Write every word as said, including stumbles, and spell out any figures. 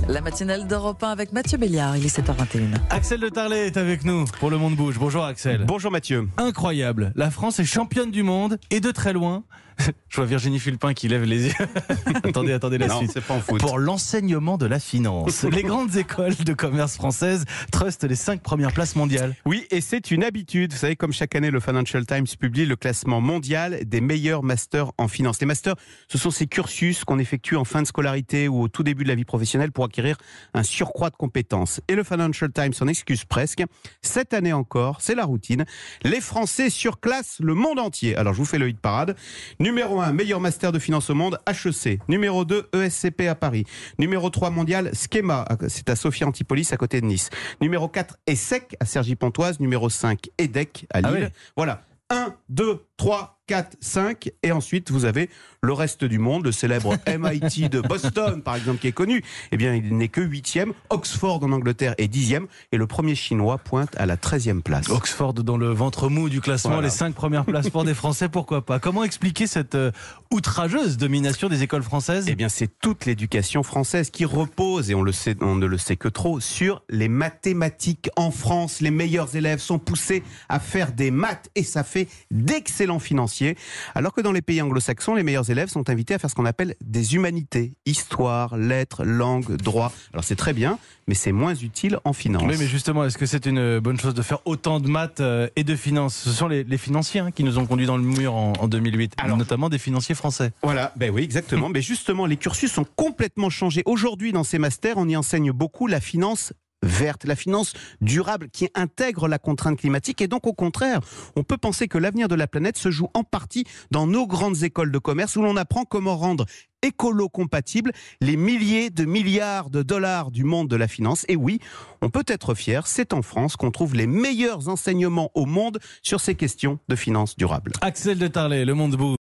La matinale d'Europe un avec Mathieu Béliard, il est sept heures vingt et une. Axel de Tarlet est avec nous pour Le Monde Bouge. Bonjour Axel. Bonjour Mathieu. Incroyable, la France est championne du monde et de très loin. Je vois Virginie Fulpin qui lève les yeux. attendez, attendez la non, suite. C'est pas en foot. Pour l'enseignement de la finance. Les grandes écoles de commerce françaises trustent les cinq premières places mondiales. Oui, et c'est une habitude. Vous savez, comme chaque année, le Financial Times publie le classement mondial des meilleurs masters en finance. Les masters, ce sont ces cursus qu'on effectue en fin de scolarité ou au tout début de la vie professionnelle pour acquérir un surcroît de compétences. Et le Financial Times s'en excuse presque. Cette année encore, c'est la routine. Les Français surclassent le monde entier. Alors, je vous fais le hit parade. Numéro un, meilleur master de finance au monde, H E C. Numéro deux, E S C P à Paris. Numéro trois, mondial, Schema. C'est à Sophia Antipolis, à côté de Nice. Numéro quatre, ESSEC, à Cergy-Pontoise. Numéro cinq, EDEC, à Lille. Ah oui. Voilà. un, deux, trois, quatre, cinq. Et ensuite, vous avez le reste du monde, le célèbre M I T de Boston, par exemple, qui est connu. Eh bien, il n'est que huitième. Oxford en Angleterre est dixième. Et le premier chinois pointe à la treizième place. Oxford dans le ventre mou du classement, voilà. Les cinq premières places pour des Français, pourquoi pas. Comment expliquer cette euh, outrageuse domination des écoles françaises ? Eh bien, c'est toute l'éducation française qui repose, et on, le sait, on ne le sait que trop, sur les mathématiques. En France, les meilleurs élèves sont poussés à faire des maths et ça fait d'excellents financiers. Alors que dans les pays anglo-saxons, les meilleurs élèves sont invités à faire ce qu'on appelle des humanités. Histoire, lettres, langue, droit. Alors c'est très bien, mais c'est moins utile en finance. Oui, mais justement, est-ce que c'est une bonne chose de faire autant de maths et de finances ? Ce sont les, les financiers hein, qui nous ont conduits dans le mur en, en deux mille huit, alors, notamment des financiers français. Voilà, ben oui, exactement. Mais justement, les cursus sont complètement changés. Aujourd'hui, dans ces masters, on y enseigne beaucoup la finance verte, la finance durable qui intègre la contrainte climatique. Et donc, au contraire, on peut penser que l'avenir de la planète se joue en partie dans nos grandes écoles de commerce où l'on apprend comment rendre écolo-compatibles les milliers de milliards de dollars du monde de la finance. Et oui, on peut être fier, c'est en France qu'on trouve les meilleurs enseignements au monde sur ces questions de finance durable. Axel de Tarlet, Le Monde Bouge.